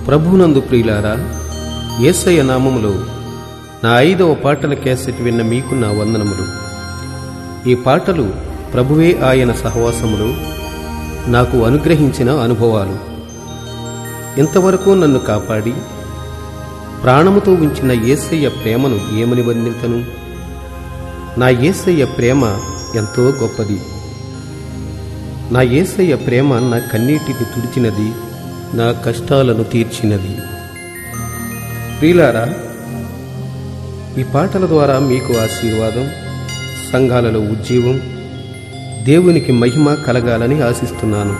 ప్రభువునందు ప్రియులారా, యేసయ్య నామములో నా 5వ పాటల క్యాసెట్ విన్న మీకు నా వందనములు. ఈ పాటలు ప్రభువే ఆయన సహవాసములో నాకు అనుగ్రహించిన అనుభవాలు. ఇంతవరకు నన్ను కాపాడి ప్రాణముతో ఉంచిన యేసయ్య ప్రేమను ఏమని వర్ణింతను? నా యేసయ్య ప్రేమ ఎంతో గొప్పది. నా యేసయ్య ప్రేమ నా కన్నీటిని తుడిచినది, నా కష్టాలను తీర్చినది. ప్రియులారా, ఈ పాటల ద్వారా మీకు ఆశీర్వాదం, సంఘాలలో ఉజ్జీవం, దేవునికి మహిమ కలగాలని ఆశిస్తున్నాను.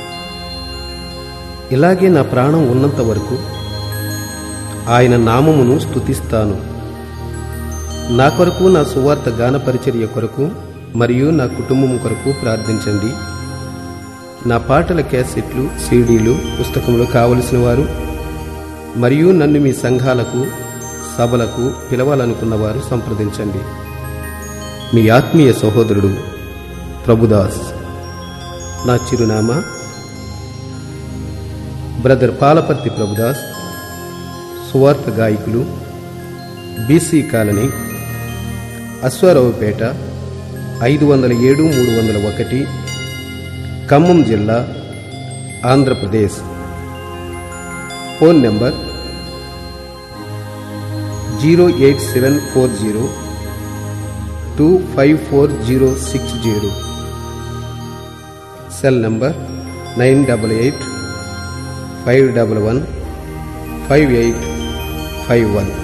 ఇలాగే నా ప్రాణం ఉన్నంత వరకు ఆయన నామమును స్తుతిస్తాను. నా కొరకు, నా సువార్త గాన పరిచర్య కొరకు మరియు నా కుటుంబం కొరకు ప్రార్థించండి. నా పాటల క్యాసెట్లు, సీడీలు, పుస్తకములు కావలసిన వారు మరియు నన్ను మీ సంఘాలకు, సభలకు పిలవాలనుకున్నవారు సంప్రదించండి. మీ ఆత్మీయ సహోదరుడు ప్రభుదాస్. నా చిరునామా బ్రదర్ పాలపర్తి ప్రభుదాస్, సువార్త గాయకులు, బీసీ కాలనీ, అశ్వారావుపేట, 507-301, ఖమ్మం జిల్లా, Andhra Pradesh. Phone number 08740254060. Cell number 988-511-5851.